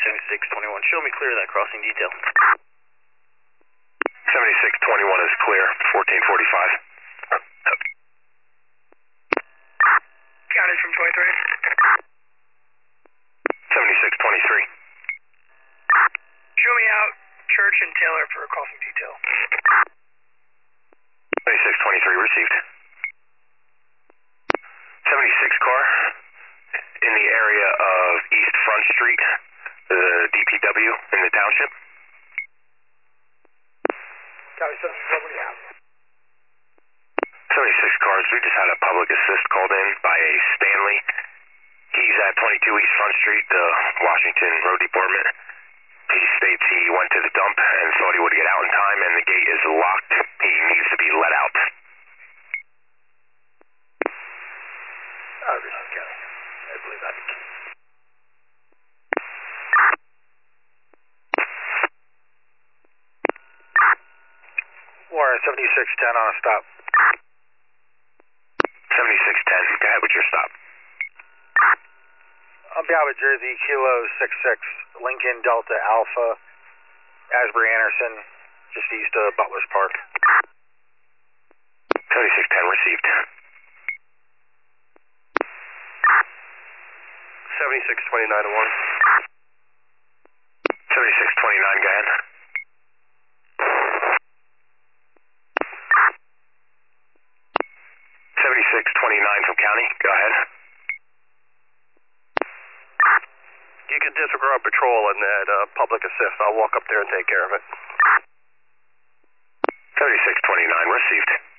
7621. Show me clear of that crossing detail. 7621 is clear, 1445. Counted from 23. 7623. Show me out Church and Taylor for a crossing detail. 7623 received. 76 car in the area of East Front Street, the DPW in the township. County 76, what do you have? 76 cars, we just had a public assist called in by a Stanley. He's at 22 East Front Street, the Washington Road Department. He states he went to the dump and thought he would get out in time, and the gate is locked. He needs to be let out. Richard County. I believe that's the case. Warren, 7610 on a stop. 7610, go ahead with your stop. On behalf of Jersey, Kilo 66, Lincoln Delta Alpha, Asbury Anderson, just east of Butler's Park. 7610 received. 7629 to 1. 7629, go ahead. 7629 from county, go ahead. You can disregard patrol and that public assist. I'll walk up there and take care of it. 7629 received.